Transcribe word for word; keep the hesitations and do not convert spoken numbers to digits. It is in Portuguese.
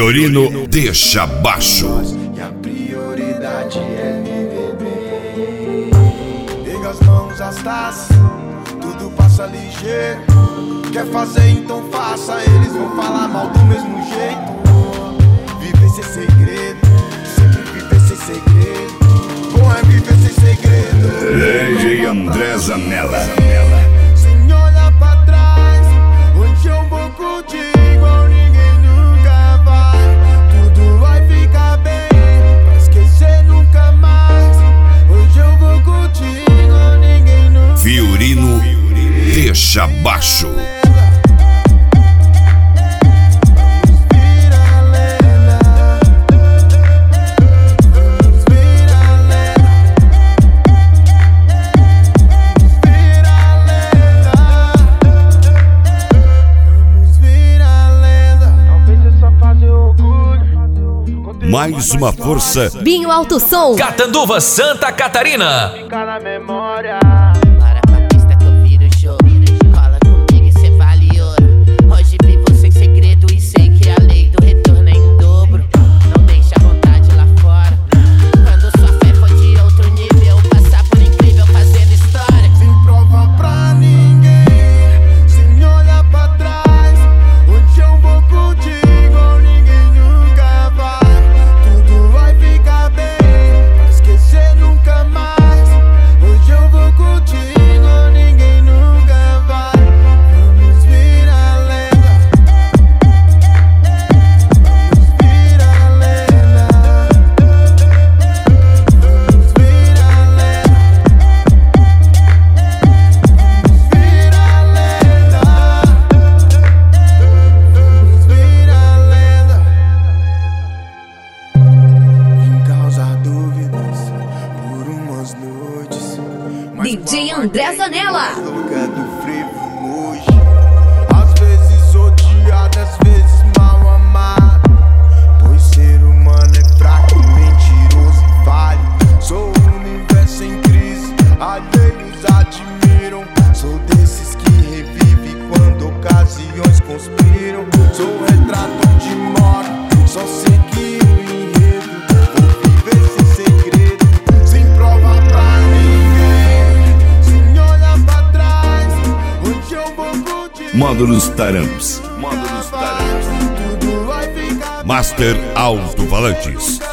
Fiorino deixa baixo. E a prioridade é viver bem. Pega as mãos, as taças, tudo passa ligeiro. Quer fazer, então faça. Eles vão falar mal do mesmo jeito. Viver sem segredo, sempre viver sem segredo. Bom é viver sem segredo. D J André Zanella. Sem olhar pra trás, onde eu vou curtir igual ninguém nunca vai. Tudo vai ficar bem, pra esquecer nunca mais. Hoje eu vou curtir igual ninguém nunca. Fiorino deixa baixo. Mais uma força. Binho Alto Som. Catanduva, Santa Catarina. Fica na memória. Para pra pista que eu viro o jogo. Cola comigo e cê vale ouro. Hoje vivo sem segredo e sei que a lei do retorno é em dobro. Não deixa a vontade lá fora. Quando sua fé for de outro nível, passar por incrível fazendo história. Sem prova pra ninguém, sem olhar pra trás. Onde eu vou curtir igual ninguém nunca vai. Tudo vai ficar bem, pra esquecer nunca mais. Hoje eu vou curtir igual ninguém nunca vai. Vamos virar lenda. Vamos virar lenda. Vamos virar lenda. Vamos virar lenda. Vamos virar lenda. Em causar dúvidas por umas noites. D J André Zanella. Louca do frevo hoje. Às vezes odiado, às vezes mal amado. Pois ser humano é fraco, mentiroso e falho. Sou um universo em crise, alheios admiram. Sou desses que revive quando ocasiões conspiram. Sou retrato de morte, só seguir o enredo. Vou viver sem segredo, sem prova pra ninguém. Sem olhar pra trás, onde eu vou curtir. Módulos Taramps. Tudo vai ficar Master Alto-Falantes.